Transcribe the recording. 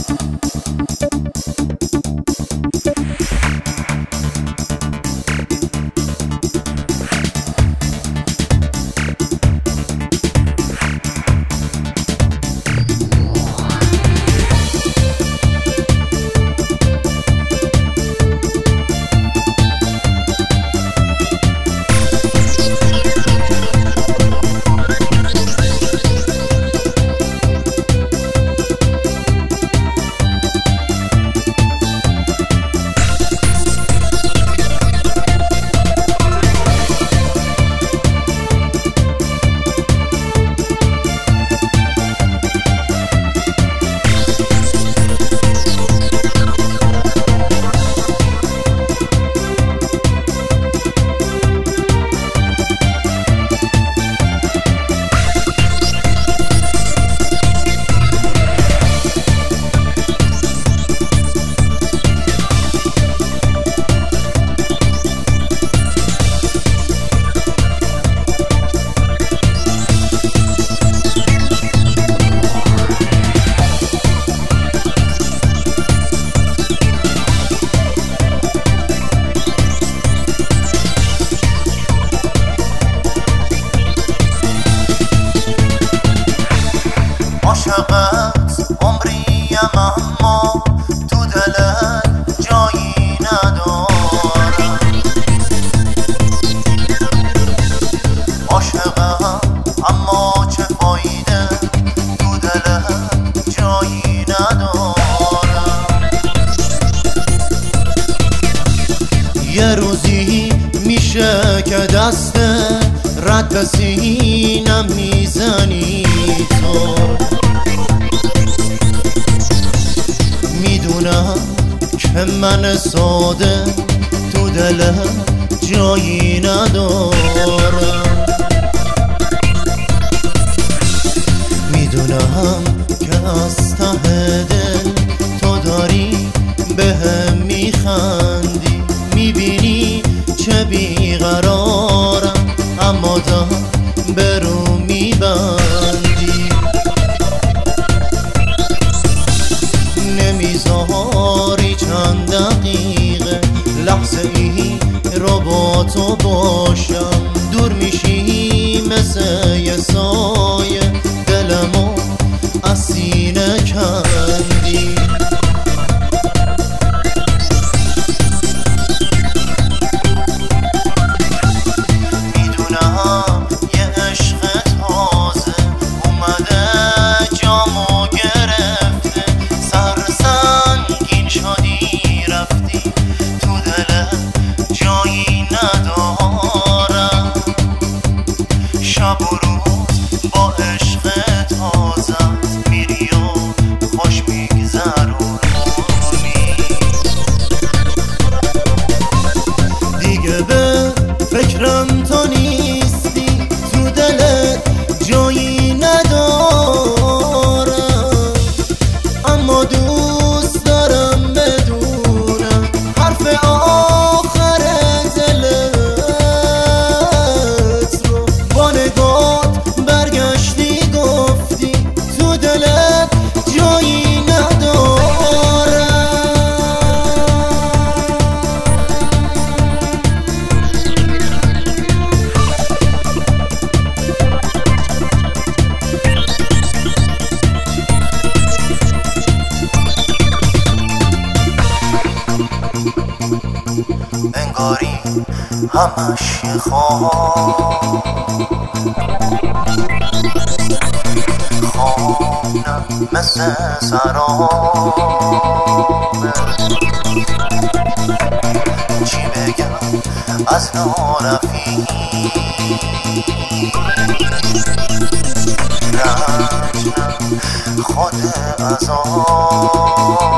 عاشقت عمریم اما تو دلت جایی ندارم. عاشقم اما چه فایده تو دلت جایی ندارم. یه روزی میشه که دست رد سینم میزنی تو. میدونم که من ساده تو دلم جایی ندارم. میدونم که از ته دل تو داری بهم میخندی. میبینی چه بیقرارم اما دم برو میبندی. نمیذاری چند دقیقه لحظه ای رو با تو باشم. دور میشی مثل یه سایه دلمو از سینه کندی. شب و روز با عشق تازت میری و خوش میگذرونی. دیگه به فکرم تو نیستی تو دلت جایی ندارم. اما دوست دارم بدونم حرف آخر دلت رو با نگات برگشتی گفتی تو دلت جایی ندارم. انگاری همش یه خوابم مثل سرابه. چی بگم از نارفیقی رنج خود عذاب.